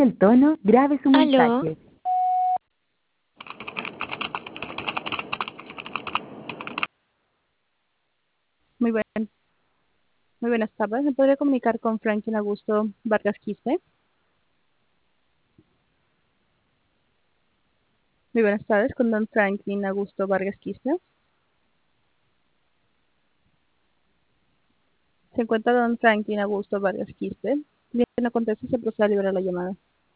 el tono, grabe su Aló, mensaje. Muy buen, muy buenas tardes. ¿Me podría comunicar con Franklin Augusto Vargas Quispe? Muy buenas tardes, con don Franklin Augusto Vargas Quispe. Se encuentra don Franklin Augusto Vargas Quispe. Si no contesta, se procede a liberar la llamada.